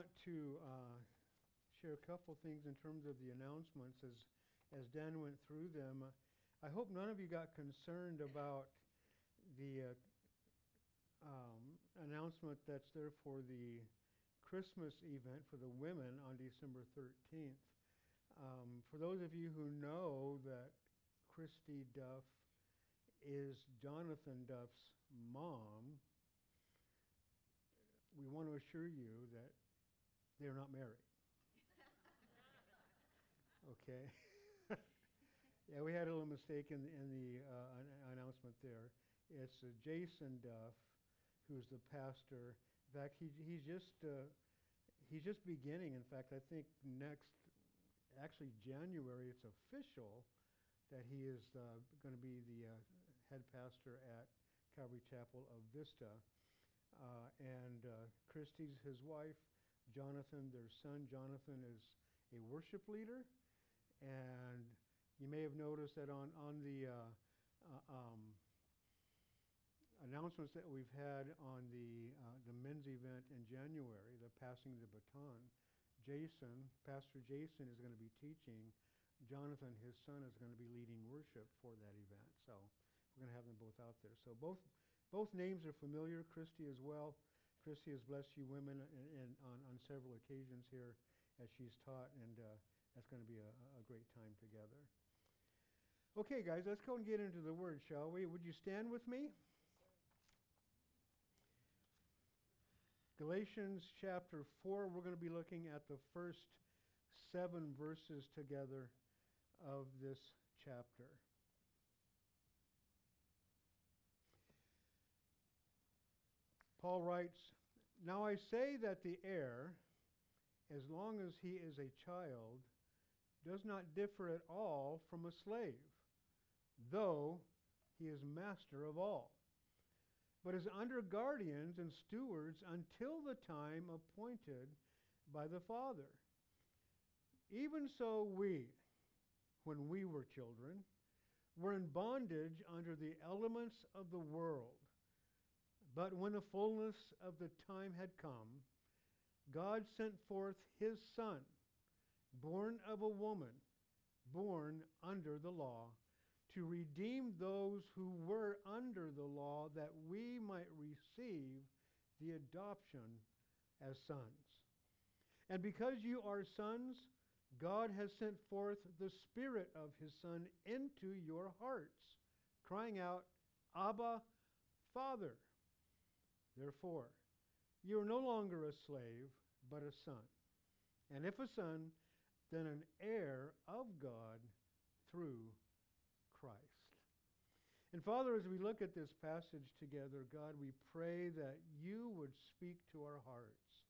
want to share a couple things in terms of the announcements as Dan went through them. I hope none of you got concerned about the announcement that's there for the Christmas event for the women on December 13th. For those of you who know that Christy Duff is Jonathan Duff's mom, we want to assure you that they're not married. Okay? Yeah, we had a little mistake in the announcement there. It's Jason Duff, who's the pastor. In fact, he's just beginning. In fact, I think actually January, it's official that he is going to be the head pastor at Calvary Chapel of Vista. And Christy's his wife, Jonathan, their son Jonathan, is a worship leader. And you may have noticed that on the announcements that we've had on the men's event in January, the passing the baton, Pastor Jason is going to be teaching. Jonathan, his son, is going to be leading worship for that event. So we're going to have them both out there. So both names are familiar. Christy as well. Christy has blessed you women on several occasions here as she's taught, and that's going to be a great time together. Okay, guys, let's go and get into the Word, shall we? Would you stand with me? Galatians chapter 4, we're going to be looking at the first 7 verses together of this chapter. Paul writes, "Now I say that the heir, as long as he is a child, does not differ at all from a slave, though he is master of all, but is under guardians and stewards until the time appointed by the Father. Even so we, when we were children, were in bondage under the elements of the world. But when the fullness of the time had come, God sent forth his Son, born of a woman, born under the law, to redeem those who were under the law, that we might receive the adoption as sons. And because you are sons, God has sent forth the Spirit of his Son into your hearts, crying out, Abba, Father. Therefore, you are no longer a slave, but a son. And if a son, then an heir of God through Christ." And Father, as we look at this passage together, God, we pray that you would speak to our hearts.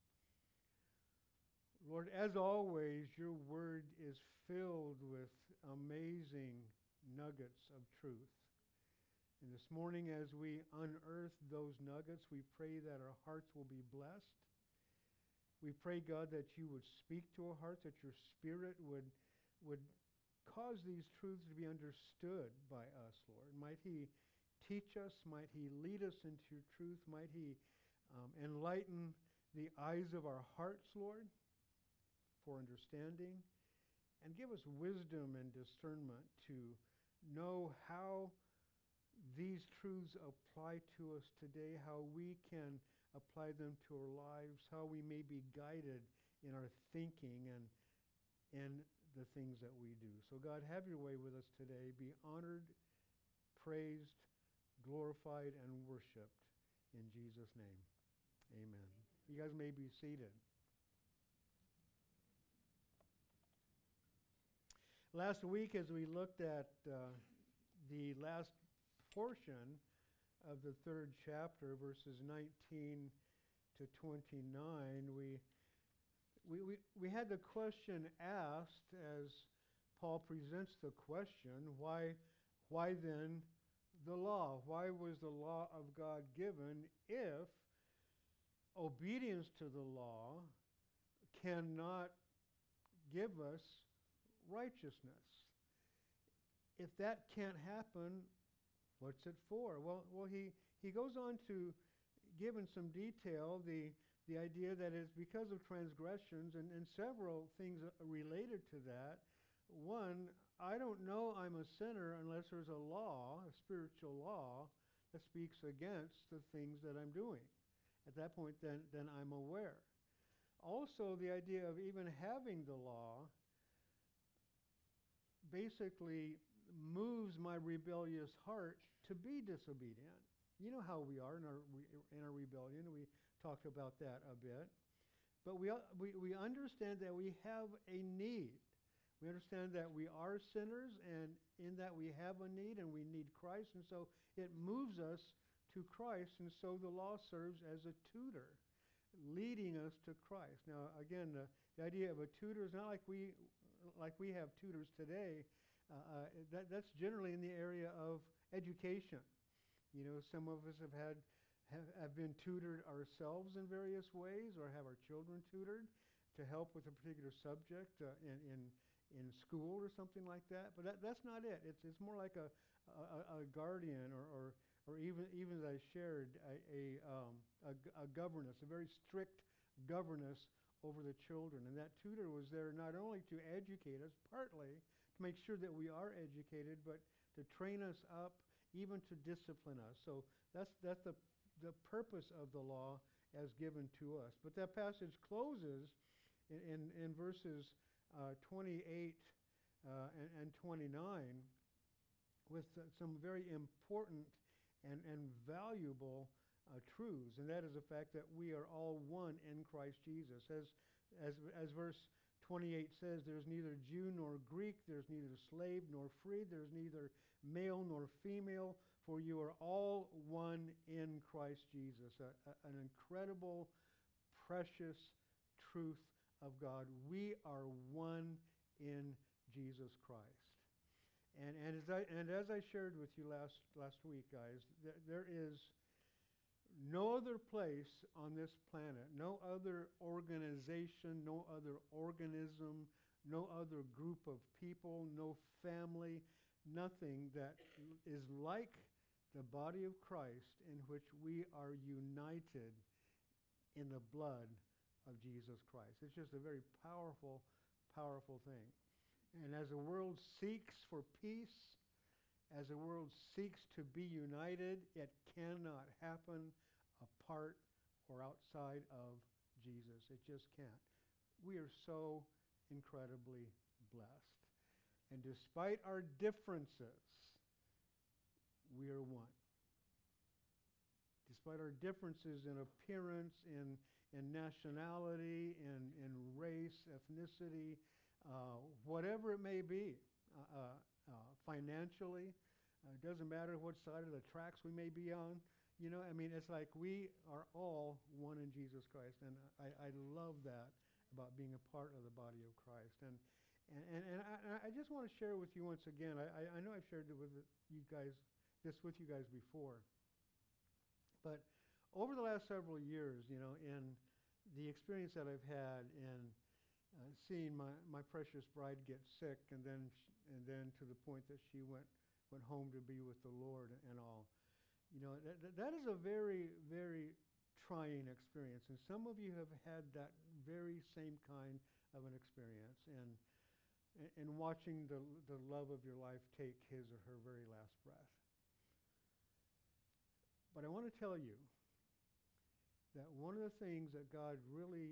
Lord, as always, your word is filled with amazing nuggets of truth. And this morning, as we unearth those nuggets, we pray that our hearts will be blessed. We pray, God, that you would speak to our hearts, that your Spirit would cause these truths to be understood by us, Lord. Might he teach us, might he lead us into your truth, might he enlighten the eyes of our hearts, Lord, for understanding, and give us wisdom and discernment to know how these truths apply to us today, how we can apply them to our lives, how we may be guided in our thinking and in the things that we do. So God, have your way with us today. Be honored, praised, glorified, and worshiped in Jesus' name. Amen. You guys may be seated. Last week, as we looked at the last portion of the 3rd chapter, verses 19 to 29, we had the question asked as Paul presents the question, why then the law? Why was the law of God given if obedience to the law cannot give us righteousness? If that can't happen, what's it for? Well, he goes on to give in some detail the the idea that it's because of transgressions and several things related to that. One, I don't know I'm a sinner unless there's a law, a spiritual law, that speaks against the things that I'm doing. At that point, then I'm aware. Also, the idea of even having the law basically moves my rebellious heart to be disobedient. You know how we are in our rebellion. We talked about that a bit. But we understand that we have a need. We understand that we are sinners, and in that we have a need, and we need Christ. And so it moves us to Christ, and so the law serves as a tutor, leading us to Christ. Now, again, the idea of a tutor is not like we have tutors today. That's generally in the area of education. You know, some of us have been tutored ourselves in various ways, or have our children tutored to help with a particular subject in school or something like that. But that's not it. It's more like a guardian, or even as I shared, a governess, a very strict governess over the children. And that tutor was there not only to educate us, partly to make sure that we are educated, but to train us up, even to discipline us. So that's the purpose of the law as given to us. But that passage closes in verses 28 and 29 with some very important and valuable truths, and that is the fact that we are all one in Christ Jesus. As verse 28 says, there's neither Jew nor Greek, there's neither slave nor free, there's neither male nor female, for you are all one in Christ Jesus. An incredible, precious truth of God. We are one in Jesus Christ. And as I shared with you last week, guys, there is no other place on this planet, no other organization, no other organism, no other group of people, no family, nothing that is like the body of Christ, in which we are united in the blood of Jesus Christ. It's just a very powerful, powerful thing. And as the world seeks for peace, as the world seeks to be united, it cannot happen apart or outside of Jesus. It just can't. We are so incredibly blessed. And despite our differences, we are one. Despite our differences in appearance, in nationality, in race, ethnicity, whatever it may be, financially, it doesn't matter what side of the tracks we may be on. You know, I mean, it's like we are all one in Jesus Christ, and I love that about being a part of the body of Christ. And I just want to share with you once again. I know I've shared it with you guys, with you guys before, but over the last several years, you know, in the experience that I've had in seeing my precious bride get sick, and then to the point that she went home to be with the Lord and all. You know, that is a very, very trying experience. And some of you have had that very same kind of an experience. And watching the love of your life take his or her very last breath. But I want to tell you that one of the things that God really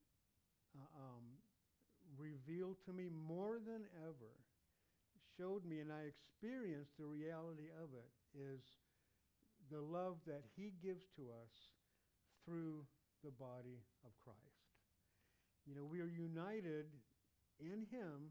revealed to me more than ever, showed me, and I experienced the reality of it, is the love that he gives to us through the body of Christ. You know, we are united in him.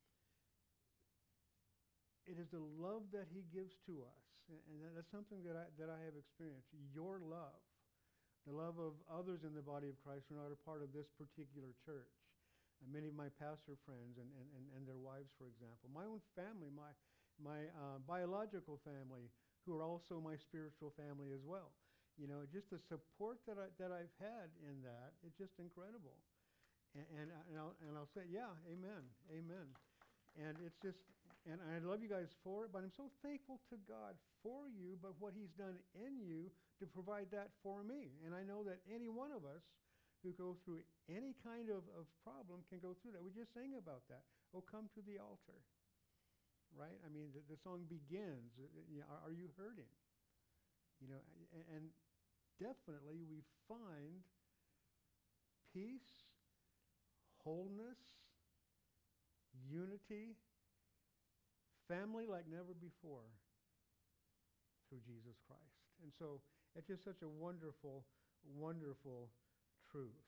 It is the love that he gives to us. And that's something that I have experienced. Your love, the love of others in the body of Christ who are not a part of this particular church. And many of my pastor friends and their wives, for example. My own family, my biological family, who are also my spiritual family as well. You know, just the support that I've had in that, it's just incredible. And I'll say, yeah, amen, amen. And it's just, and I love you guys for it, but I'm so thankful to God for you, but what he's done in you to provide that for me. And I know that any one of us who go through any kind of problem can go through that. We just sang about that. Oh, come to the altar. Right? I mean, the song begins, are you hurting? And definitely we find peace, wholeness, unity, family like never before through Jesus Christ. And so it's just such a wonderful, wonderful truth.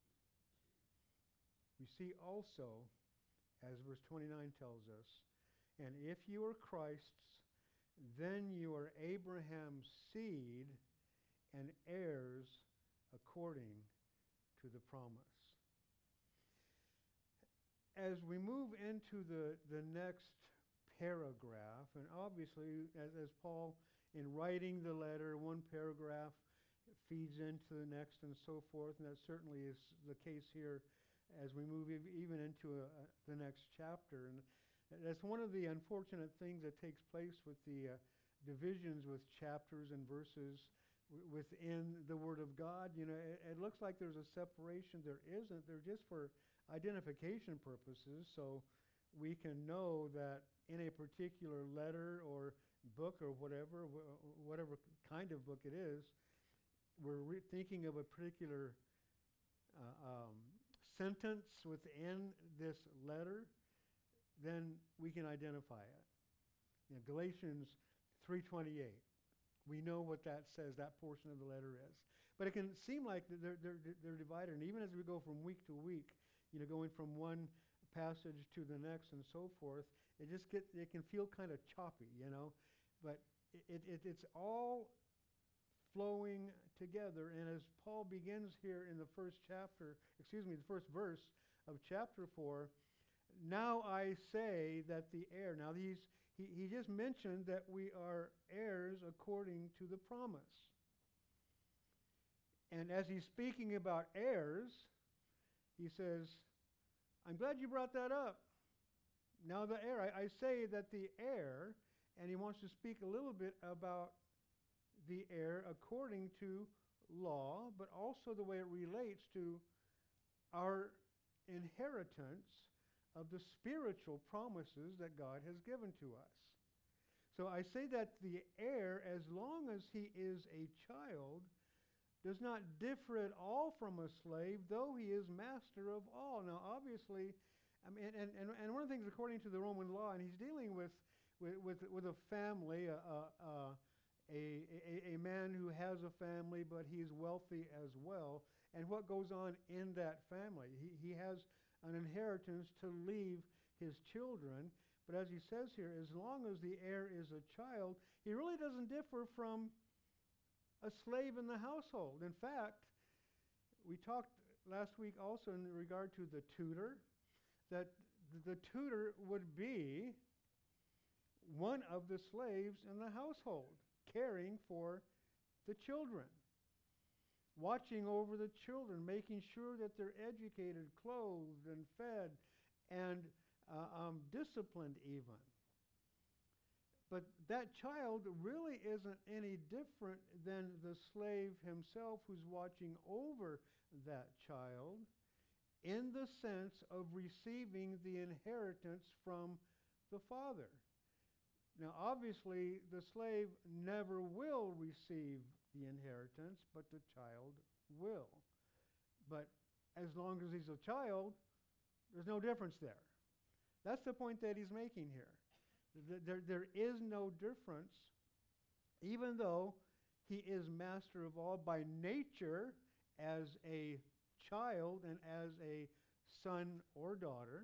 We see also, as verse 29 tells us, and if you are Christ's, then you are Abraham's seed and heirs according to the promise. As we move into the next paragraph, and obviously as Paul, in writing the letter, one paragraph feeds into the next and so forth, and that certainly is the case here as we move even into the next chapter. And that's one of the unfortunate things that takes place with the divisions with chapters and verses within the Word of God. It looks like there's a separation. There isn't. They're just for identification purposes, so we can know that in a particular letter or book or whatever kind of book it is, we're thinking of a particular sentence within this letter, then we can identify it. Galatians 3:28. We know what that says, that portion of the letter is. But it can seem like they're divided. And even as we go from week to week, going from one passage to the next and so forth, it can feel kind of choppy, But it's all flowing together. And as Paul begins here in the first verse of chapter 4, now I say that the heir. Now he just mentioned that we are heirs according to the promise. And as he's speaking about heirs, he says, I'm glad you brought that up. Now the heir, I say that the heir, and he wants to speak a little bit about the heir according to law, but also the way it relates to our inheritance of the spiritual promises that God has given to us. So I say that the heir, as long as he is a child, does not differ at all from a slave, though he is master of all. Now, obviously, and one of the things according to the Roman law, and he's dealing with a family, a man who has a family, but he's wealthy as well, and what goes on in that family. He has an inheritance to leave his children, but as he says here, as long as the heir is a child, he really doesn't differ from a slave in the household. In fact, we talked last week also in regard to the tutor, that the tutor would be one of the slaves in the household, caring for the children, watching over the children, making sure that they're educated, clothed, and fed, and disciplined even. But that child really isn't any different than the slave himself who's watching over that child, in the sense of receiving the inheritance from the father. Now, obviously, the slave never will receive the inheritance, but the child will. But as long as he's a child, there's no difference there. That's the point that he's making here. There is no difference, even though he is master of all by nature as a child and as a son or daughter.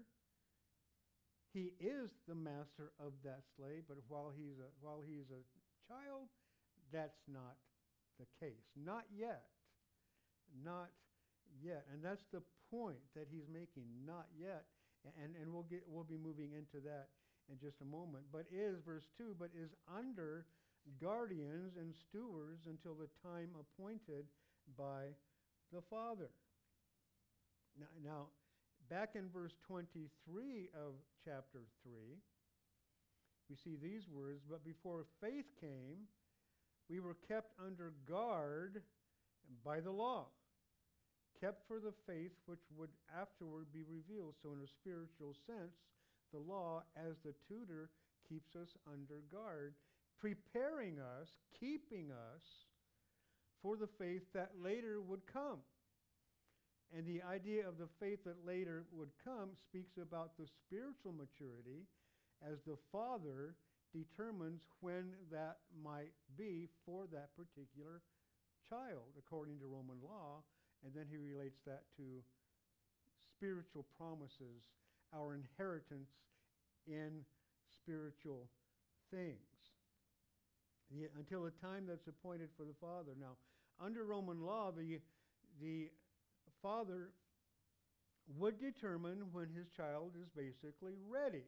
He is the master of that slave, but while he's a child, that's not the case. Not yet. Not yet. And that's the point that he's making. Not yet. And we'll be moving into that in just a moment. But verse 2, but is under guardians and stewards until the time appointed by the Father. Now, back in verse 23 of chapter 3, we see these words, but before faith came, we were kept under guard by the law, kept for the faith which would afterward be revealed. So in a spiritual sense, the law, as the tutor, keeps us under guard, preparing us, keeping us for the faith that later would come. And the idea of the faith that later would come speaks about the spiritual maturity as the Father determines when that might be for that particular child, according to Roman law. And then he relates that to spiritual promises, our inheritance in spiritual things. Until the time that's appointed for the Father. Now, under Roman law, the Father would determine when his child is basically ready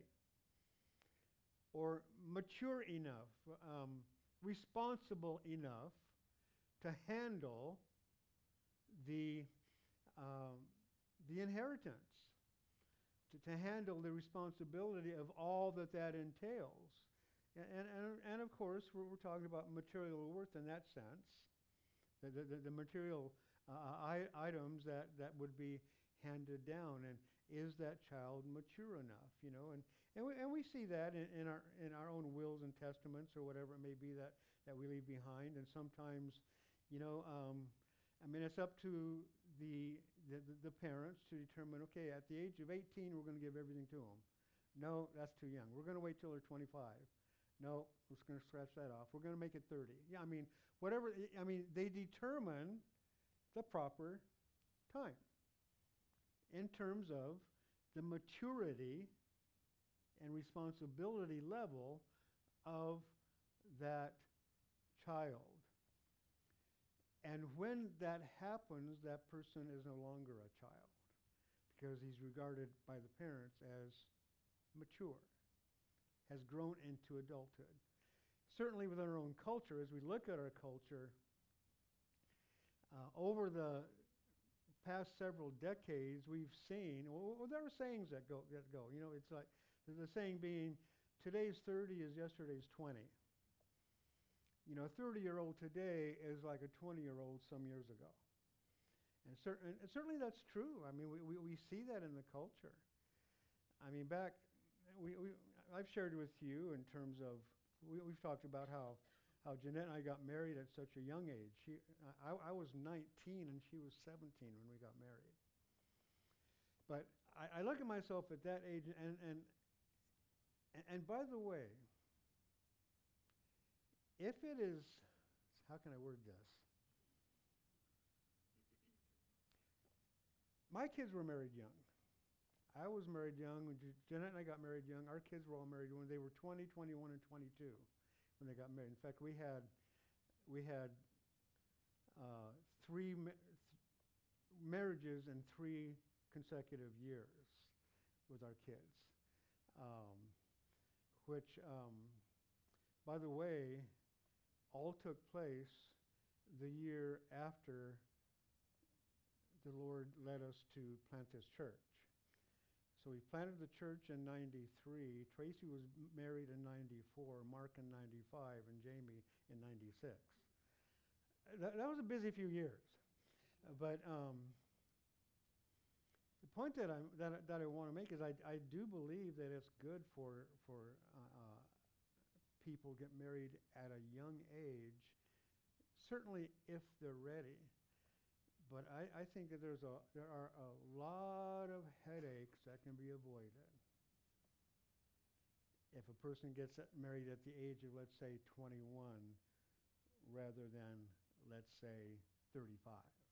or mature enough, responsible enough to handle the inheritance, to handle the responsibility of all that entails. And of course, we're talking about material worth in that sense, the material items that would be handed down, and is that child mature enough, you know? And we see that in our own wills and testaments or whatever it may be that we leave behind. And sometimes, you know, I mean, it's up to the parents to determine, okay, at the age of 18, we're going to give everything to them. No, that's too young. We're going to wait till they're 25. No, we're just going to scratch that off. We're going to make it 30. Yeah, I mean, whatever. I mean, they determine the proper time in terms of the maturity and responsibility level of that child. And when that happens, that person is no longer a child because he's regarded by the parents as mature, has grown into adulthood. Certainly within our own culture, as we look at our culture, over the past several decades, we've seen, well, there are sayings that go. You know, it's like the saying being, today's 30 is yesterday's 20. You know, a 30-year-old today is like a 20-year-old some years ago. And certainly that's true. I mean, we see that in the culture. I mean, I've shared with you in terms of, we've talked about how Jeanette and I got married at such a young age. I was 19 and she was 17 when we got married. But I look at myself at that age, and by the way, if it is, how can I word this? My kids were married young. I was married young. When Jeanette and I got married young, our kids were all married when they were 20, 21, and 22 when they got married. In fact, we had three marriages in 3 consecutive years with our kids, which, by the way, all took place the year after the Lord led us to plant this church. So we planted the church in 93. Tracy was married in 94, Mark in 95, and Jamie in 96. That was a busy few years. But the point that I want to make is I do believe that it's good for people get married at a young age, certainly if they're ready. But I think that there are a lot of headaches that can be avoided if a person gets married at the age of, let's say, 21 rather than, let's say, 35.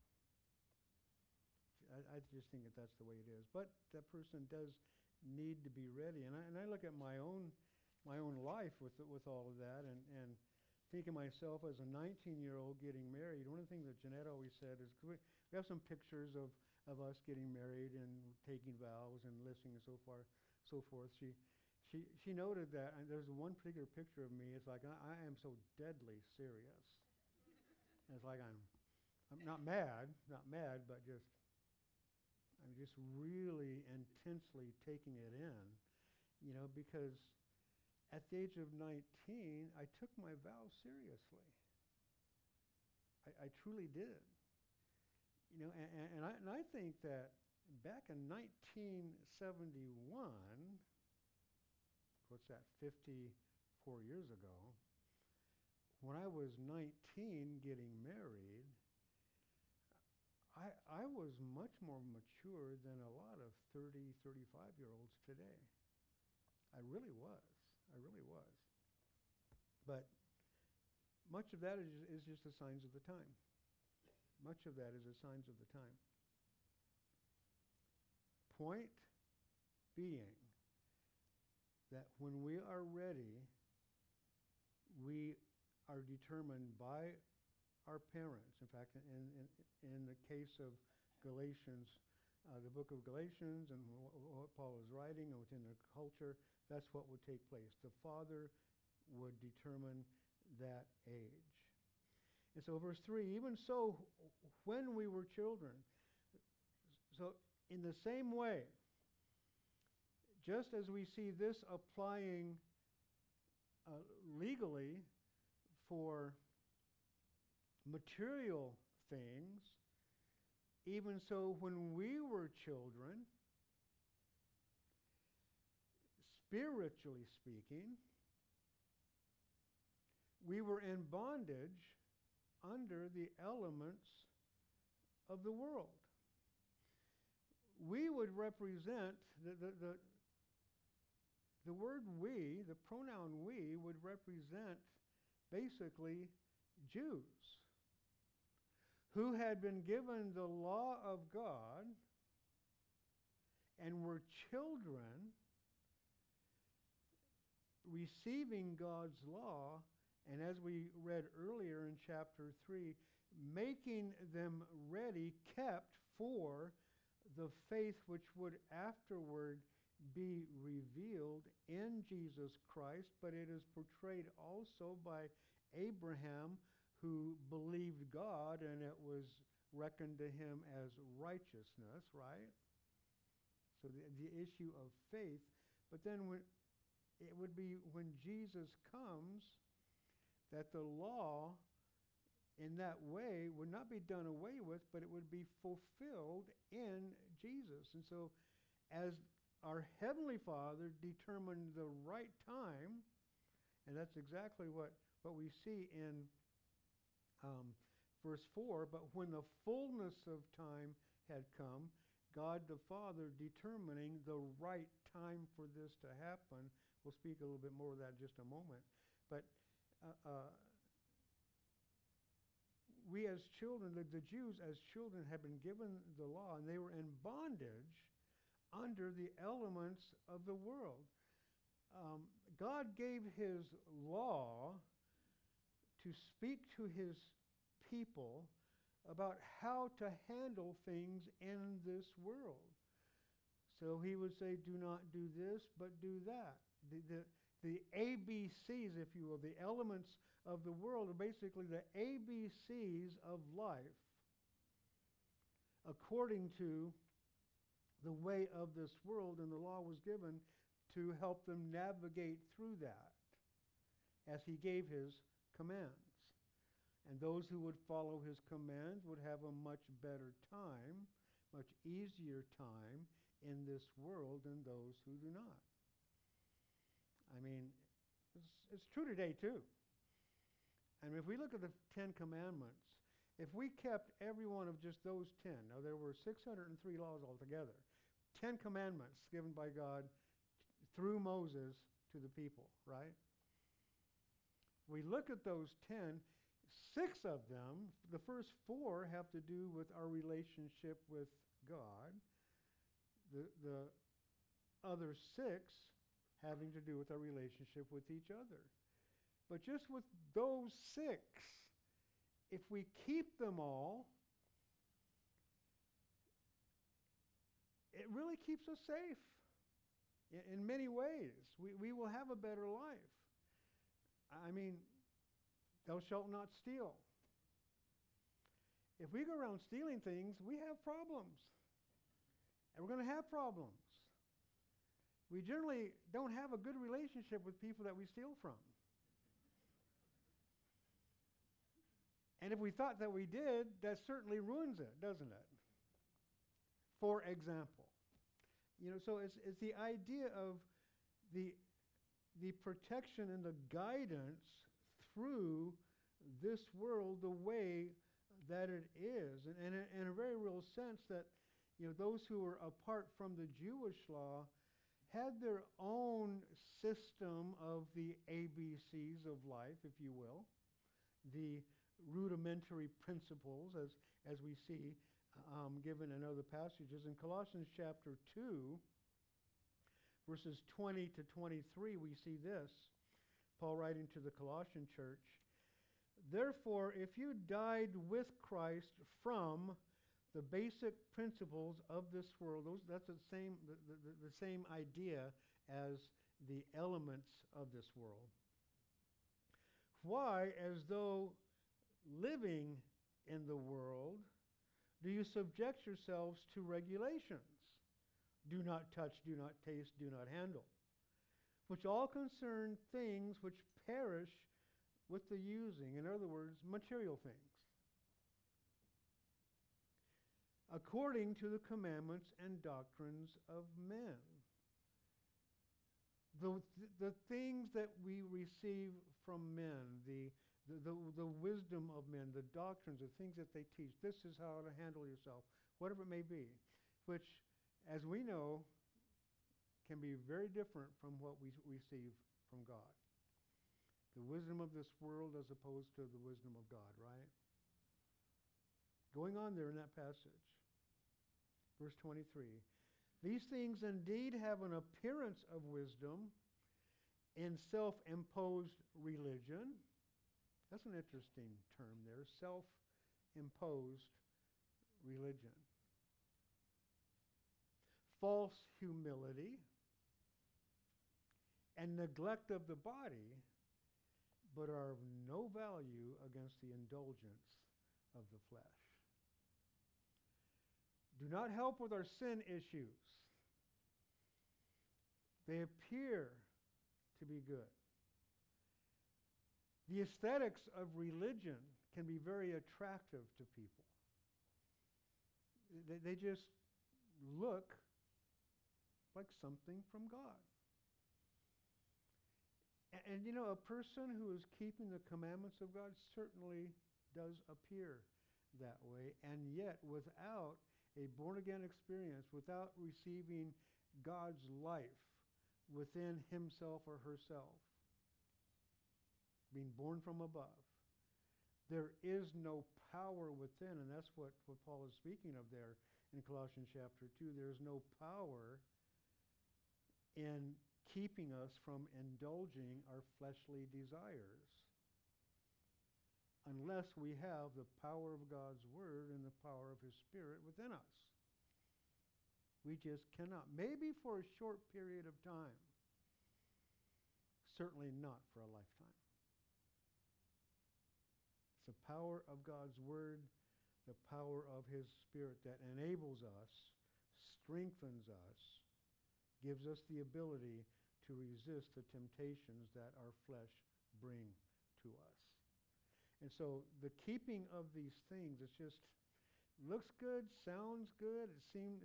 I just think that that's the way it is. But that person does need to be ready. And I look at my own life with all of that, and think of myself as a 19-year-old getting married. One of the things that Jeanette always said is, we have some pictures of us getting married and taking vows and listening and so forth. She noted that, and there's one particular picture of me. It's like I am so deadly serious. And it's like I'm not mad, but I'm just really intensely taking it in, you know, because at the age of 19, I took my vows seriously. I truly did. And I think that back in 1971, what's that, 54 years ago, when I was 19 getting married, I was much more mature than a lot of 30, 35-year-olds today. I really was. I really was. But much of that is just the signs of the time. Much of that is the signs of the time. Point being that when we are ready, we are determined by our parents. In fact, in the case of Galatians, the book of Galatians and what Paul is writing and within the culture, that's what would take place. The father would determine that age. And so verse 3, even so, when we were children. So in the same way, just as we see this applying legally for material things, even so when we were children, spiritually speaking, we were in bondage under the elements of the world. We would represent the word we, the pronoun we, would represent basically Jews who had been given the law of God and were children receiving God's law, and as we read earlier in chapter 3, making them ready, kept for the faith which would afterward be revealed in Jesus Christ, but it is portrayed also by Abraham, who believed God and it was reckoned to him as righteousness, right? So the issue of faith. But then it would be when Jesus comes that the law in that way would not be done away with, but it would be fulfilled in Jesus. And so as our Heavenly Father determined the right time, and that's exactly what we see in verse 4, but when the fullness of time had come, God the Father determining the right time for this to happen. We'll speak a little bit more of that in just a moment. But we as children, the Jews as children had been given the law, and they were in bondage under the elements of the world. God gave his law to speak to his people about how to handle things in this world. So he would say, do not do this, but do that. The ABCs, if you will, the elements of the world are basically the ABCs of life according to the way of this world, and the law was given to help them navigate through that as he gave his commands. And those who would follow his commands would have a much better time, much easier time in this world than those who do not. I mean, it's true today too. And if we look at the 10 Commandments, if we kept every one of just those 10, now there were 603 laws altogether, 10 commandments given by God through Moses to the people, right? We look at those 10, 6 of them, the first 4 have to do with our relationship with God. The other 6 having to do with our relationship with each other. But just with those 6, if we keep them all, it really keeps us safe in many ways. We will have a better life. I mean, thou shalt not steal. If we go around stealing things, we have problems. And we're going to have problems. We generally don't have a good relationship with people that we steal from. And if we thought that we did, that certainly ruins it, doesn't it? For example. So it's the idea of the protection and the guidance through this world the way that it is. And in a very real sense that, those who were apart from the Jewish law had their own system of the ABCs of life, if you will, the rudimentary principles as we see given in other passages. In Colossians chapter 2, verses 20 to 23, we see this. Paul writing to the Colossian church, "Therefore, if you died with Christ from the basic principles of this world," that's the same idea as the elements of this world. "Why, as though living in the world, do you subject yourselves to regulations? Do not touch, do not taste, do not handle, which all concern things which perish with the using." In other words, material things. "According to the commandments and doctrines of men." The things that we receive from men, the wisdom of men, the doctrines, the things that they teach. This is how to handle yourself, whatever it may be, which, as we know, can be very different from what we receive from God. The wisdom of this world as opposed to the wisdom of God, right? Going on there in that passage. Verse 23. "These things indeed have an appearance of wisdom in self-imposed religion." That's an interesting term there, self-imposed religion. "False humility and neglect of the body, but are of no value against the indulgence of the flesh. Do not help with our sin issues. They appear to be good." The aesthetics of religion can be very attractive to people. They just look like something from God. And a person who is keeping the commandments of God certainly does appear that way, and yet without a born-again experience, without receiving God's life within himself or herself, being born from above, there is no power within, and that's what Paul is speaking of there in Colossians chapter 2. There's no power in keeping us from indulging our fleshly desires unless we have the power of God's Word and the power of His Spirit within us. We just cannot. Maybe for a short period of time. Certainly not for a lifetime. It's the power of God's Word, the power of His Spirit that enables us, strengthens us, gives us the ability to resist the temptations that our flesh bring to us. And so the keeping of these things, it just looks good, sounds good. It seems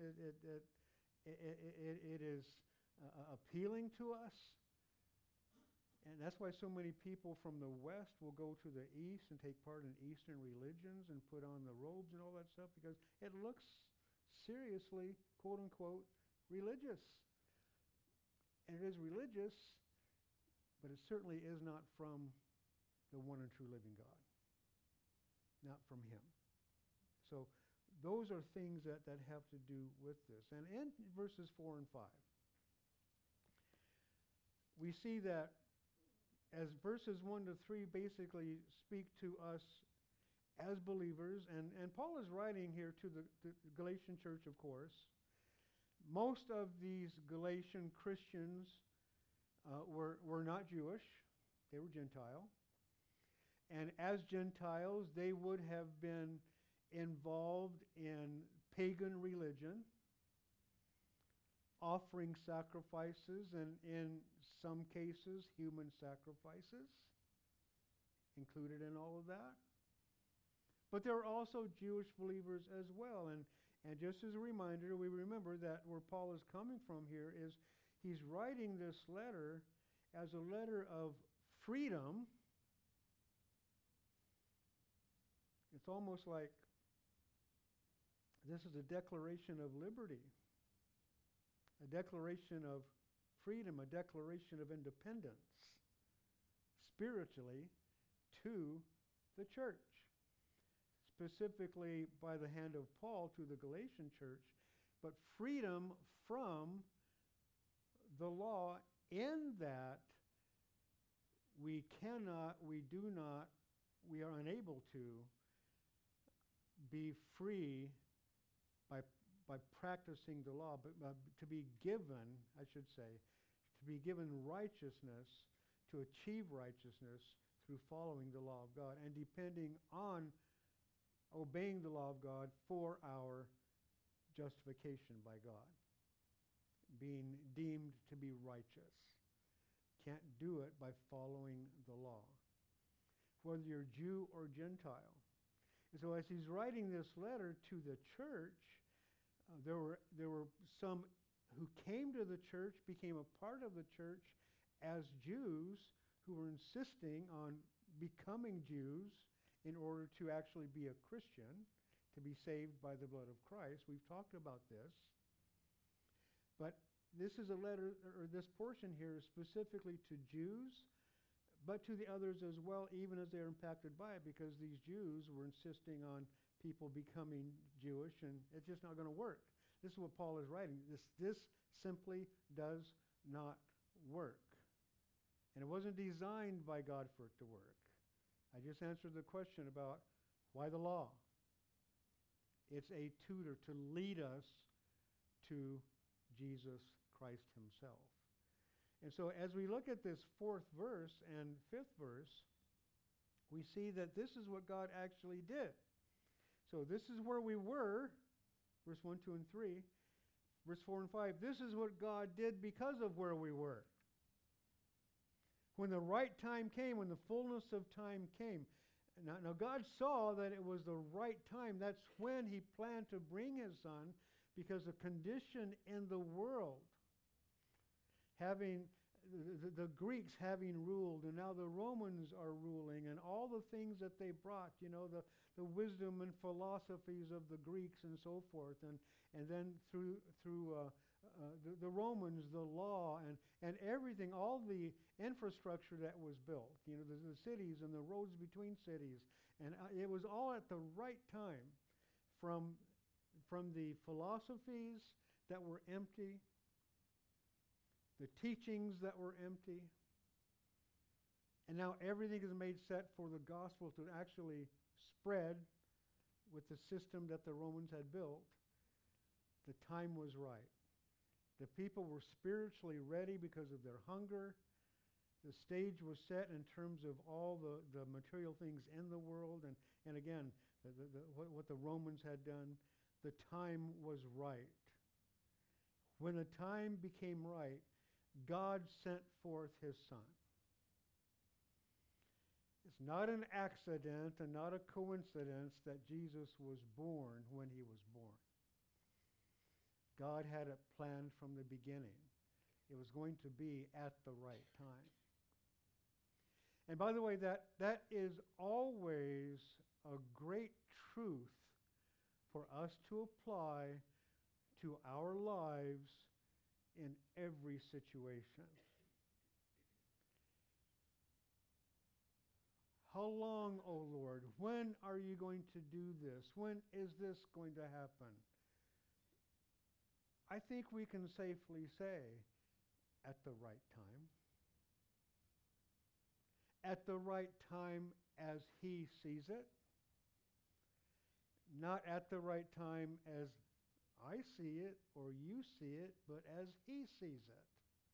it is appealing to us. And that's why so many people from the West will go to the East and take part in Eastern religions and put on the robes and all that stuff because it looks seriously, quote unquote, religious. And it is religious, but it certainly is not from the one and true living God. Not from Him. So those are things that have to do with this. And in verses 4 and 5, we see that as verses 1 to 3 basically speak to us as believers, and Paul is writing here to the Galatian church, of course. Most of these Galatian Christians were not Jewish. They were Gentile. And as Gentiles, they would have been involved in pagan religion, offering sacrifices, and in some cases, human sacrifices included in all of that. But there are also Jewish believers as well. And just as a reminder, we remember that where Paul is coming from here is he's writing this letter as a letter of freedom. It's almost like this is a declaration of liberty, a declaration of freedom, a declaration of independence spiritually to the church, specifically by the hand of Paul to the Galatian church, but freedom from the law in that we are unable to be free by practicing the law, but to be given, I should say, to be given righteousness, to achieve righteousness through following the law of God and depending on obeying the law of God for our justification by God, being deemed to be righteous. Can't do it by following the law, whether you're Jew or Gentile. And so as he's writing this letter to the church, there were some who came to the church, became a part of the church as Jews who were insisting on becoming Jews in order to actually be a Christian, to be saved by the blood of Christ. We've talked about this. But this is a letter, or this portion here is specifically to Jews, but to the others as well, even as they're impacted by it, because these Jews were insisting on people becoming Jewish, and it's just not going to work. This is what Paul is writing. This simply does not work. And it wasn't designed by God for it to work. I just answered the question about why the law. It's a tutor to lead us to Jesus Christ himself. And so as we look at this 4th verse and 5th verse, we see that this is what God actually did. So this is where we were, verse 1, 2, and 3. Verse 4 and 5, this is what God did because of where we were. When the right time came, when the fullness of time came. Now God saw that it was the right time. That's when he planned to bring his son, because the condition in the world, having the Greeks having ruled, and now the Romans are ruling, and all the things that they brought, the wisdom and philosophies of the Greeks and so forth, and then through the Romans, the law, and everything, all the infrastructure that was built, the cities and the roads between cities, and it was all at the right time, from the philosophies that were empty, the teachings that were empty, and now everything is made set for the gospel to actually spread with the system that the Romans had built. The time was right. The people were spiritually ready because of their hunger. The stage was set in terms of all the material things in the world, and again, what the Romans had done. The time was right. When the time became right, God sent forth his son. It's not an accident and not a coincidence that Jesus was born when he was born. God had it planned from the beginning. It was going to be at the right time. And by the way, that is always a great truth for us to apply to our lives in every situation. How long, O Lord? When are you going to do this? When is this going to happen? I think we can safely say, at the right time. At the right time as he sees it. Not at the right time as I see it or you see it, but as he sees it.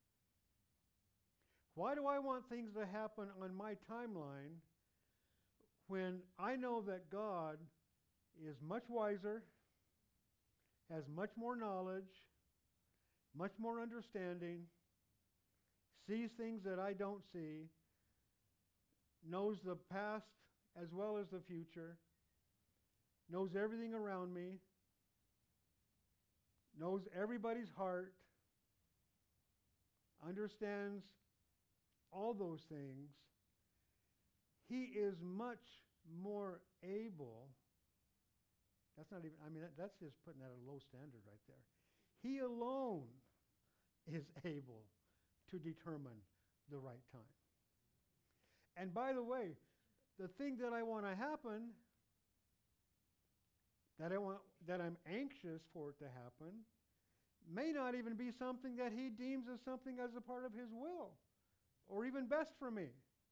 Why do I want things to happen on my timeline when I know that God is much wiser, has much more knowledge, much more understanding, sees things that I don't see, knows the past as well as the future, knows everything around me, knows everybody's heart, understands all those things, he is much more able. That's not even, that's just putting that at a low standard right there. He alone is able to determine the right time. And by the way, the thing that I want to happen, that I'm anxious for it to happen, may not even be something that he deems as something as a part of his will, or even best for me.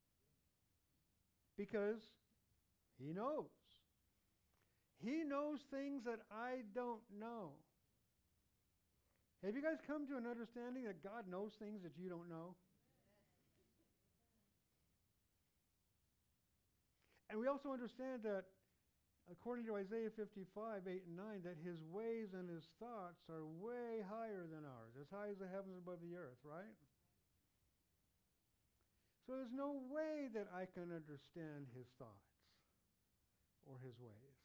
Because he knows. He knows things that I don't know. Have you guys come to an understanding that God knows things that you don't know? And we also understand that, according to Isaiah 55, 8 and 9, that his ways and his thoughts are way higher than ours, as high as the heavens above the earth, right? So there's no way that I can understand his thoughts or his ways.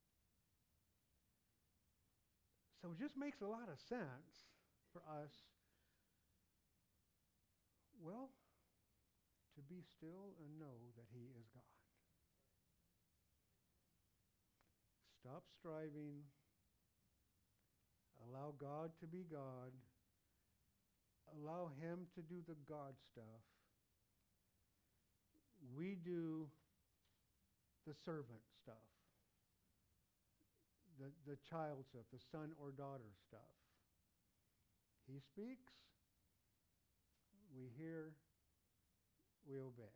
So it just makes a lot of sense for us, well, to be still and know that he is God. Stop striving. Allow God to be God. Allow him to do the God stuff. We do the servant stuff. The child stuff, the son or daughter stuff. He speaks, we hear, we obey.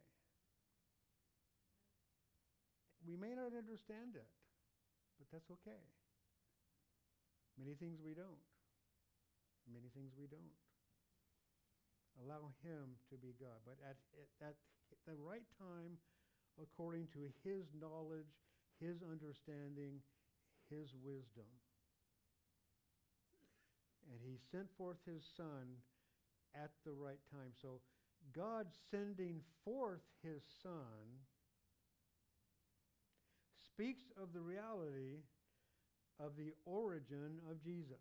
We may not understand it, but that's okay. Many things we don't. Many things we don't. Allow him to be God. But at the right time, according to his knowledge, his understanding, his wisdom. And he sent forth his son at the right time. So God sending forth his son speaks of the reality of the origin of Jesus.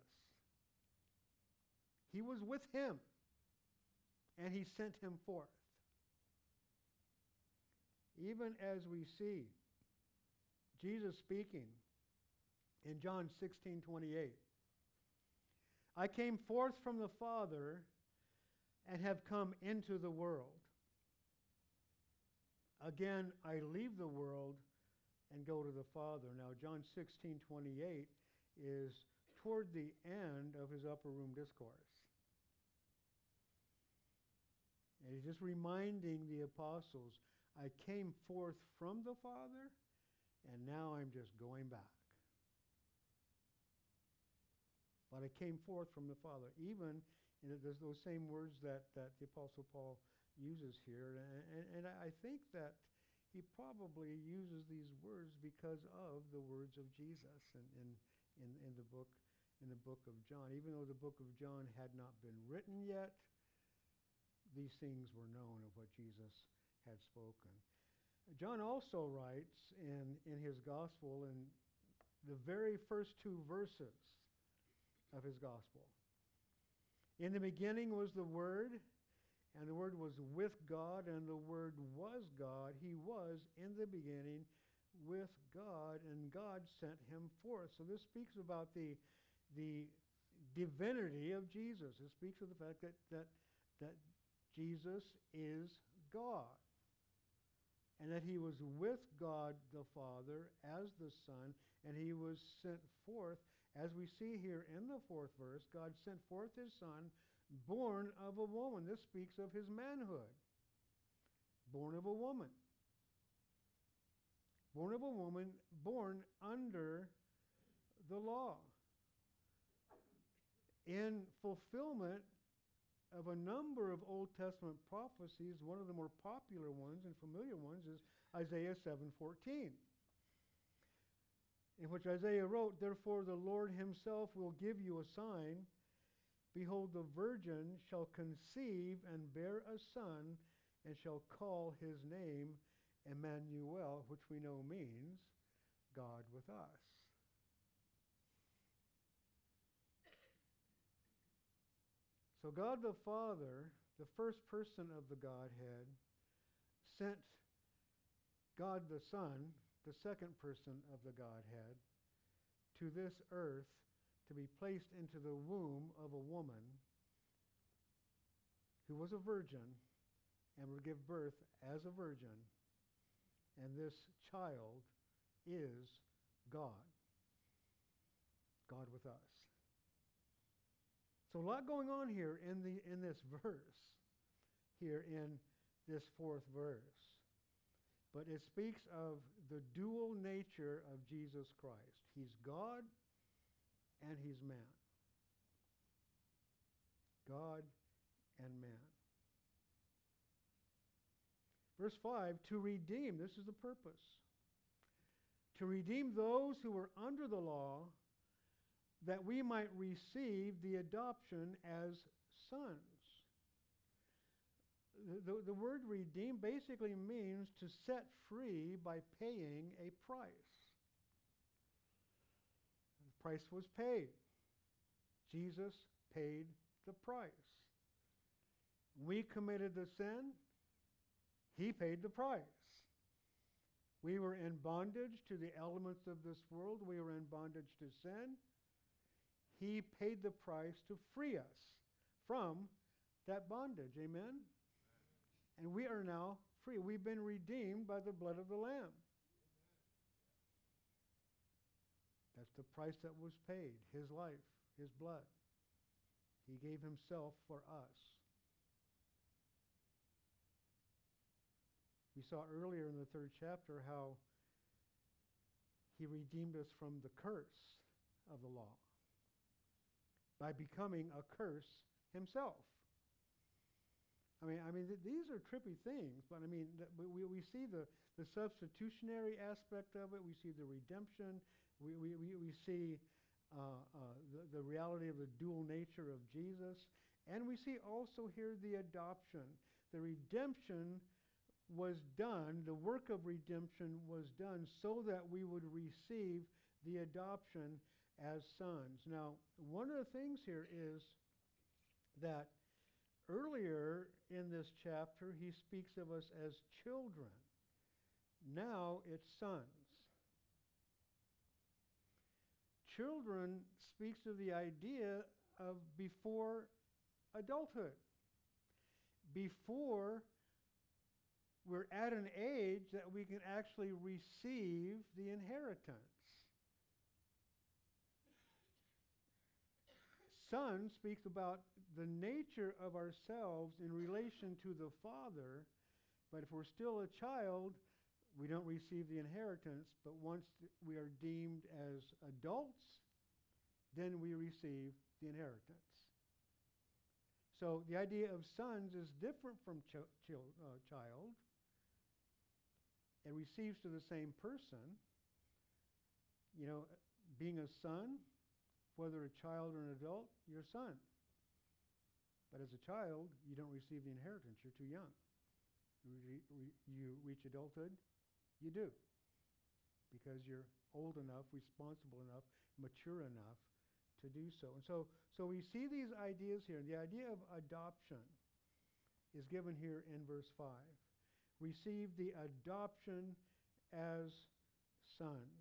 He was with him, and he sent him forth. Even as we see Jesus speaking in John 16:28, I came forth from the Father and have come into the world. Again, I leave the world and go to the Father. Now, John 16:28 is toward the end of his upper room discourse. And he's just reminding the apostles, I came forth from the Father, and now I'm just going back. But I came forth from the Father. Even in those same words that the Apostle Paul uses here. And I think that he probably uses these words because of the words of Jesus in the book of John. Even though the book of John had not been written yet, these things were known of what Jesus had spoken. John also writes in his gospel, in the very first two verses of his gospel, in the beginning was the Word, and the Word was with God, and the Word was God. He was in the beginning with God, and God sent him forth. So this speaks about the divinity of Jesus. It speaks of the fact that Jesus is God, and that he was with God the Father as the Son, and he was sent forth. As we see here in the fourth verse, God sent forth his Son, born of a woman. This speaks of his manhood. Born of a woman. Born of a woman, born under the law. In fulfillment of a number of Old Testament prophecies, one of the more popular ones and familiar ones is Isaiah 7:14. In which Isaiah wrote, therefore the Lord himself will give you a sign. Behold, the virgin shall conceive and bear a son, and shall call his name Emmanuel, which we know means God with us. So God the Father, the first person of the Godhead, sent God the Son, the second person of the Godhead, to this earth to be placed into the womb of a woman who was a virgin and would give birth as a virgin. And this child is God. God with us. So a lot going on here in this verse, here in this fourth verse. But it speaks of the dual nature of Jesus Christ. He's God and he's man. God and man. Verse 5, to redeem, this is the purpose. To redeem those who were under the law, that we might receive the adoption as sons. The word redeem basically means to set free by paying a price. The price was paid. Jesus paid the price. We committed the sin. He paid the price. We were in bondage to the elements of this world. We were in bondage to sin. He paid the price to free us from that bondage. Amen? And we are now free. We've been redeemed by the blood of the Lamb. That's the price that was paid. His life, his blood. He gave himself for us. We saw earlier in the 3rd chapter how he redeemed us from the curse of the law by becoming a curse himself. These are trippy things, but we see the substitutionary aspect of it. We see the redemption. We see the reality of the dual nature of Jesus. And we see also here the adoption. The redemption was done, the work of redemption was done so that we would receive the adoption as sons. Now, one of the things here is that earlier in this chapter, he speaks of us as children. Now it's sons. Children speaks of the idea of before adulthood. Before we're at an age that we can actually receive the inheritance. Son speaks about the nature of ourselves in relation to the Father, but if we're still a child, we don't receive the inheritance, but once we are deemed as adults, then we receive the inheritance. So the idea of sons is different from child. It receives to the same person. You know, being a son, whether a child or an adult, you're a son. But as a child, you don't receive the inheritance. You're too young. You reach adulthood, you do. Because you're old enough, responsible enough, mature enough to do so. And so we see these ideas here. The idea of adoption is given here in verse 5. Receive the adoption as sons.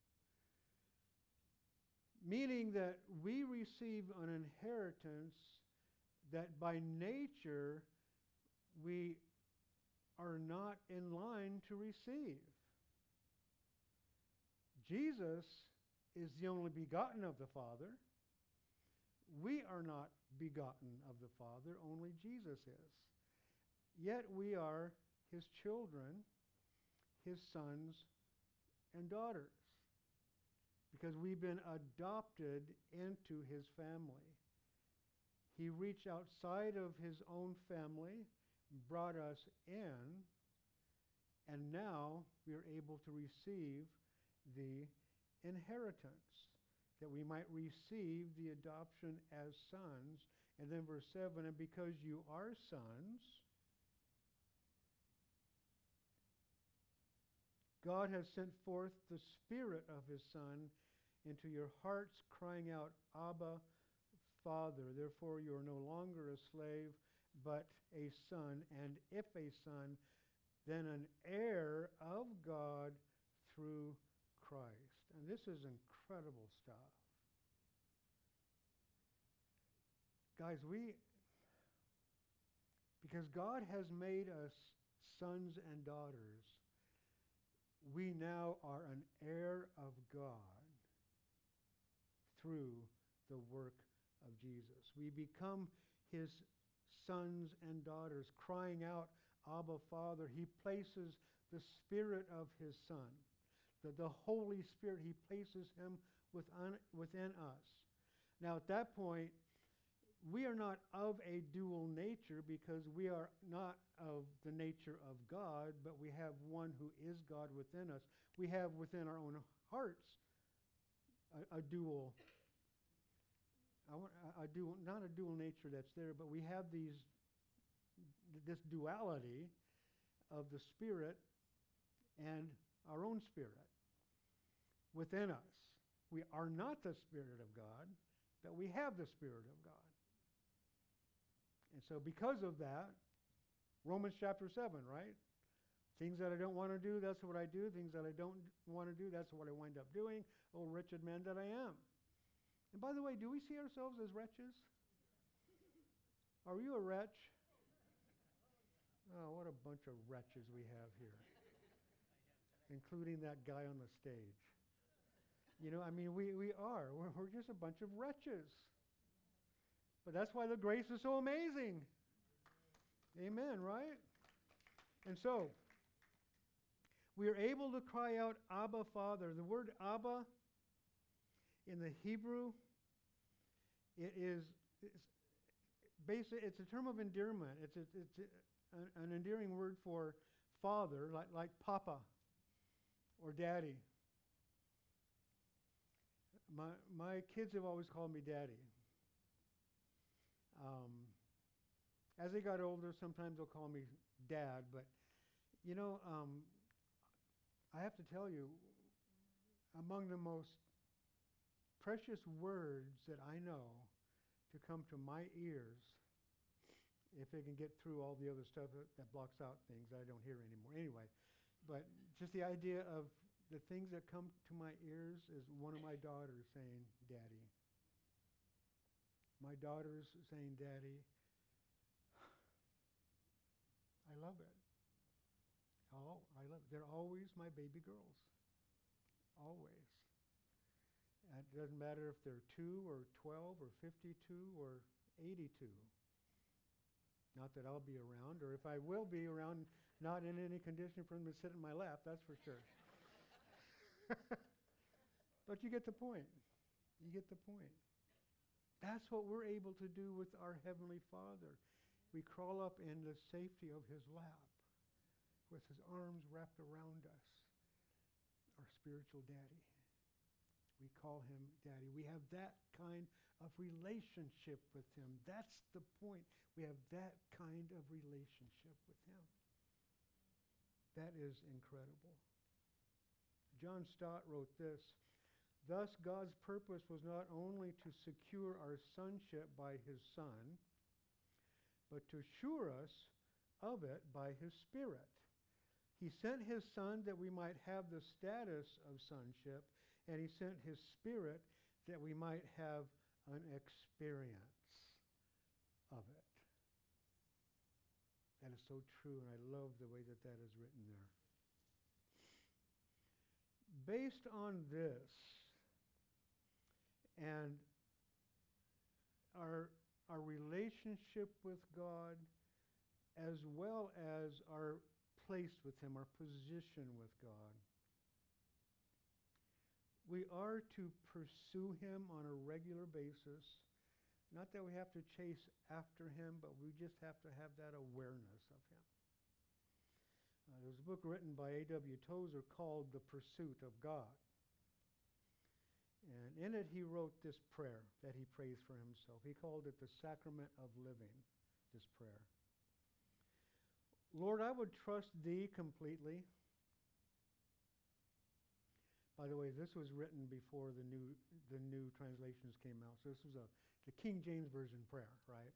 Meaning that we receive an inheritance that by nature we are not in line to receive. Jesus is the only begotten of the Father. We are not begotten of the Father, only Jesus is. Yet we are his children, his sons and daughters, because we've been adopted into his family. He reached outside of his own family, brought us in, and now we are able to receive the inheritance, that we might receive the adoption as sons. And then verse 7, and because you are sons, God has sent forth the Spirit of his Son into your hearts, crying out, Abba, father. Therefore you are no longer a slave, but a son. And if a son, then an heir of God through Christ. And this is incredible stuff. Guys, because God has made us sons and daughters, we now are an heir of God through the work of Jesus. We become his sons and daughters, crying out, Abba, Father. He places the Spirit of his Son, the Holy Spirit, he places him within us. Now at that point, we are not of a dual nature because we are not of the nature of God, but we have one who is God within us. We have within our own hearts a dual, not a dual nature that's there, but we have this duality of the Spirit and our own spirit within us. We are not the Spirit of God, but we have the Spirit of God. And so because of that, Romans chapter 7, right? Things that I don't want to do, that's what I do. Things that I don't want to do, that's what I wind up doing. Oh, wretched man that I am. And by the way, do we see ourselves as wretches? Are you a wretch? Oh, what a bunch of wretches we have here, including that guy on the stage. You know, I mean, we are. We're just a bunch of wretches. But that's why the grace is so amazing. Amen, right? And so, we are able to cry out, Abba, Father. The word Abba in the Hebrew, it's a term of endearment. It's an endearing word for father, like Papa or Daddy. My kids have always called me Daddy. As they got older, sometimes they'll call me Dad, but you know, I have to tell you, among the most precious words that I know to come to my ears, if they can get through all the other stuff that blocks out things I don't hear anymore. Anyway, but just the idea of the things that come to my ears is one of my daughters saying, Daddy. My daughters saying, Daddy. I love it. Oh, I love it. They're always my baby girls. Always. And it doesn't matter if they're 2 or 12 or 52 or 82. Not that I'll be around, or if I will be around, not in any condition for them to sit in my lap, that's for sure. But you get the point. You get the point. That's what we're able to do with our Heavenly Father. We crawl up in the safety of his lap with his arms wrapped around us, our spiritual daddy. We call him Daddy. We have that kind of relationship with him. That's the point. We have that kind of relationship with him. That is incredible. John Stott wrote this, thus God's purpose was not only to secure our sonship by his Son, but to assure us of it by his Spirit. He sent his Son that we might have the status of sonship, and he sent his Spirit that we might have an experience of it. That is so true, and I love the way that that is written there. Based on this, and our relationship with God, as well as our place with him, our position with God, we are to pursue him on a regular basis. Not that we have to chase after him, but we just have to have that awareness of him. There's a book written by A.W. Tozer called The Pursuit of God. And in it he wrote this prayer that he prays for himself. He called it the Sacrament of Living, this prayer. Lord, I would trust thee completely. By the way, this was written before the new translations came out. So this was a the King James Version prayer, right?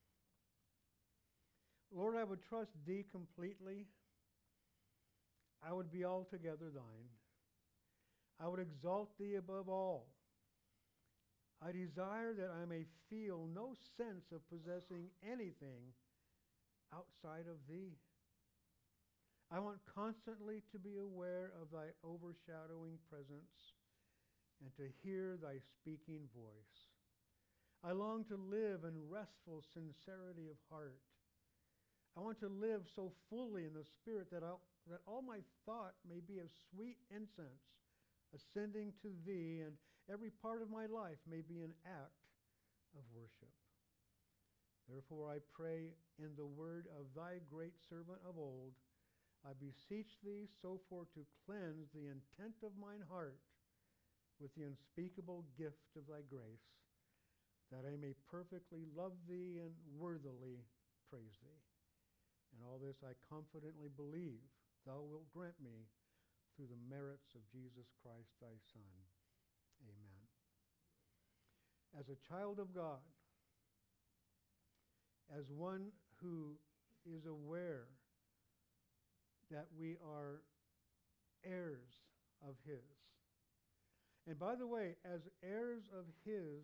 Lord, I would trust thee completely. I would be altogether thine. I would exalt thee above all. I desire that I may feel no sense of possessing anything outside of thee. I want constantly to be aware of thy overshadowing presence and to hear thy speaking voice. I long to live in restful sincerity of heart. I want to live so fully in the Spirit that all my thought may be of sweet incense ascending to thee, and every part of my life may be an act of worship. Therefore I pray in the word of thy great servant of old, I beseech thee so for to cleanse the intent of mine heart with the unspeakable gift of thy grace, that I may perfectly love thee and worthily praise thee. And all this I confidently believe thou wilt grant me through the merits of Jesus Christ thy Son. Amen. As a child of God, as one who is aware that we are heirs of his. And by the way, as heirs of his,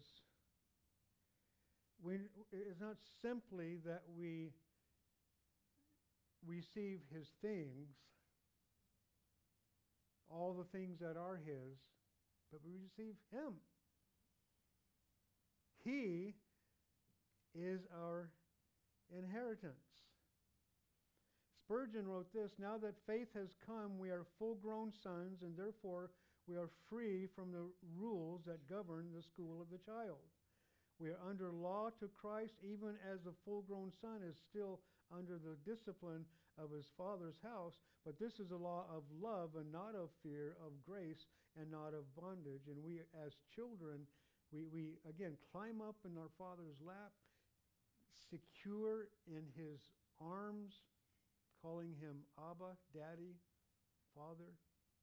it's not simply that we receive his things, all the things that are his, but we receive him. He is our inheritance. Spurgeon wrote this, now that faith has come, we are full-grown sons, and therefore we are free from the rules that govern the school of the child. We are under law to Christ, even as the full-grown son is still under the discipline of his father's house, but this is a law of love and not of fear, of grace and not of bondage. And we as children, we again climb up in our father's lap, secure in his arms, calling him Abba, Daddy, Father.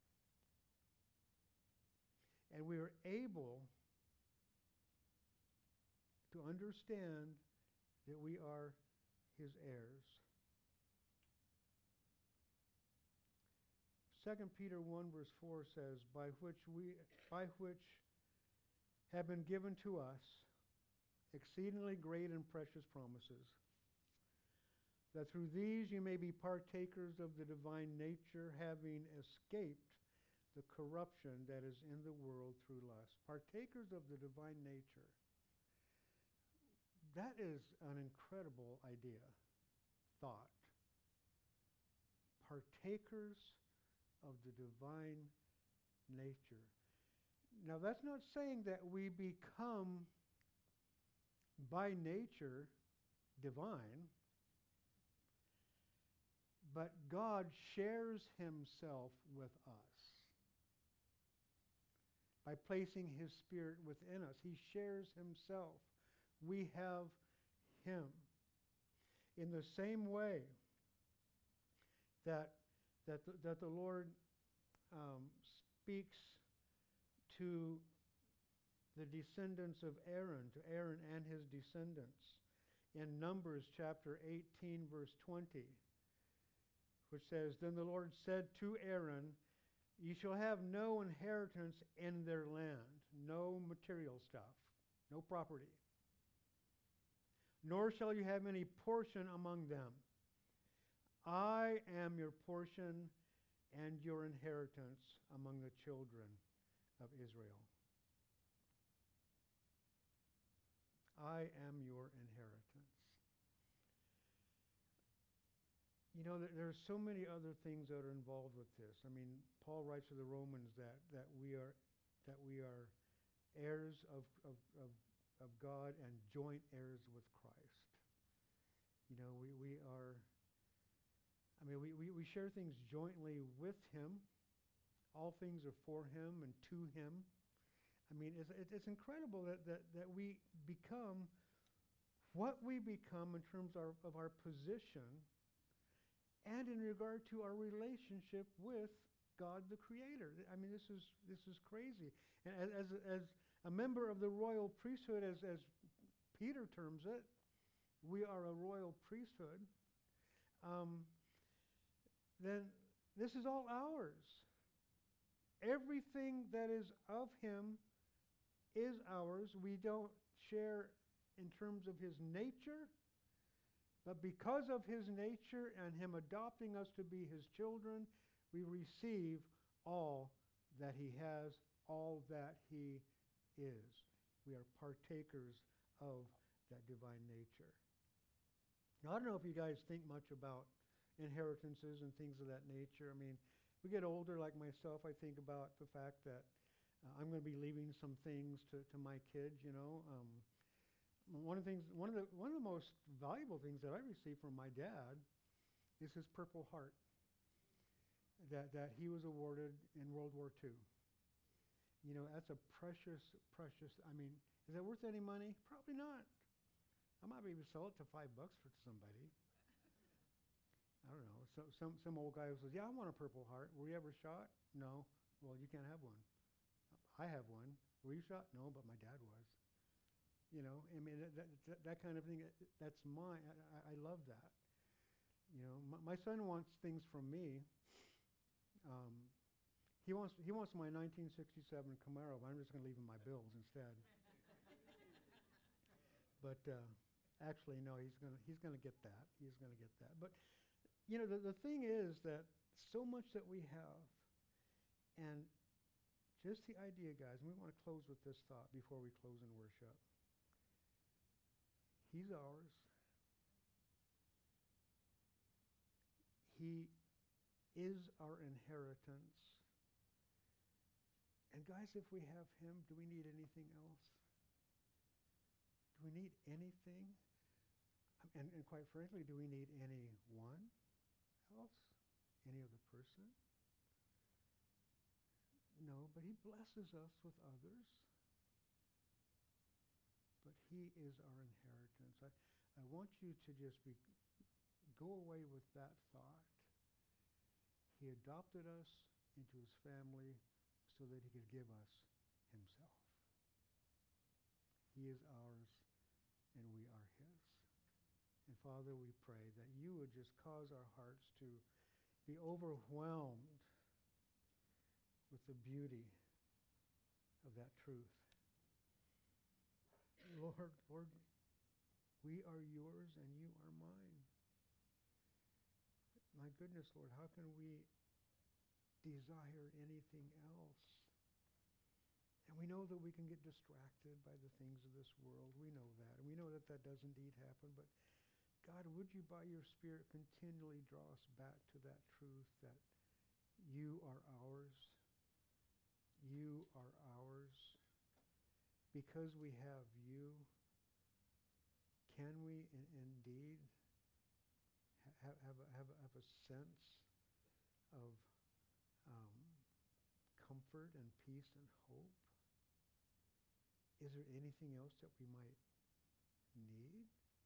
And we are able to understand that we are his heirs. 2 Peter 1 verse 4 says, by which have been given to us exceedingly great and precious promises, that through these you may be partakers of the divine nature, having escaped the corruption that is in the world through lust. Partakers of the divine nature. That is an incredible idea, thought. Partakers of the divine nature. Now, that's not saying that we become by nature divine, but God shares himself with us by placing his Spirit within us. He shares himself. We have him. In the same way that the Lord speaks to the descendants of Aaron, to Aaron and his descendants, in Numbers chapter 18, verse 20, which says, then the Lord said to Aaron, ye shall have no inheritance in their land, no material stuff, no property. Nor shall you have any portion among them. I am your portion and your inheritance among the children of Israel. I am your inheritance. You know, there's so many other things that are involved with this. I mean, Paul writes to the Romans that we are heirs of God and joint heirs with Christ. You know, we are, I mean, we share things jointly with him. All things are for him and to him. I mean, it's incredible that we become what we become in terms of our position and in regard to our relationship with God the Creator. I mean, this is crazy. And as a member of the royal priesthood, as Peter terms it, we are a royal priesthood, then this is all ours. Everything that is of him is ours. We don't share in terms of his nature, but because of his nature and him adopting us to be his children, we receive all that he has, all that he is. We are partakers of that divine nature. Now, I don't know if you guys think much about inheritances and things of that nature. I mean, we get older, like myself, I think about the fact that I'm going to be leaving some things to my kids, you know. One of the most valuable things that I received from my dad is his Purple Heart that he was awarded in World War II. You know, that's a precious, I mean, is that worth any money? Probably not. I might be able to sell it to $5 for somebody. I don't know. So some old guy who says, yeah, I want a Purple Heart. Were you ever shot? No. Well, you can't have one. I have one. Were you shot? No, but my dad was. You know, I mean, that kind of thing, that's mine. I love that. You know, my son wants things from me. He wants my 1967 Camaro, but I'm just going to leave him my bills instead. But actually, no, he's gonna get that. He's gonna get that. But you know, the thing is that so much that we have, and just the idea, guys, and we want to close with this thought before we close in worship. He's ours. He is our inheritance. And guys, if we have him, do we need anything else? Do we need anything? And quite frankly, do we need anyone else? Any other person? No, but he blesses us with others. But he is our inheritance. I want you to just go away with that thought. He adopted us into his family so that he could give us himself. He is ours, and we are his. And Father, we pray that you would just cause our hearts to be overwhelmed with the beauty of that truth. Lord, we are yours and you are mine. My goodness, Lord, how can we desire anything else? And we know that we can get distracted by the things of this world. We know that. And we know that that does indeed happen. But God, would you by your Spirit continually draw us back to that truth that you are ours. You are ours. Because we have you, can we indeed have a sense of comfort and peace and hope? Is there anything else that we might need?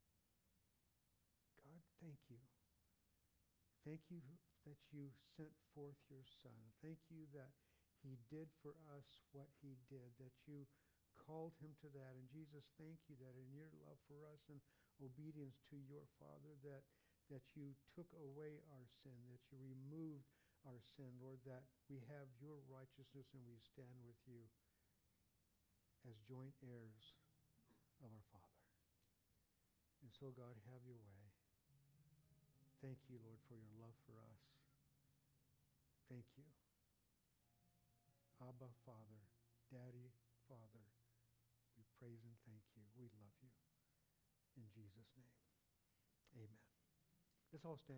God, thank you. Thank you that you sent forth your Son. Thank you that he did for us what he did, that you called him to that. And Jesus, thank you that in your love for us and obedience to your Father, that you took away our sin, that you removed our sin, Lord, that we have your righteousness and we stand with you as joint heirs of our Father. And so, God, have your way. Thank you, Lord, for your love for us. Thank you. Abba, Father, Daddy, Father, we praise and thank you. We love you. In Jesus' name, amen. Let's all stand.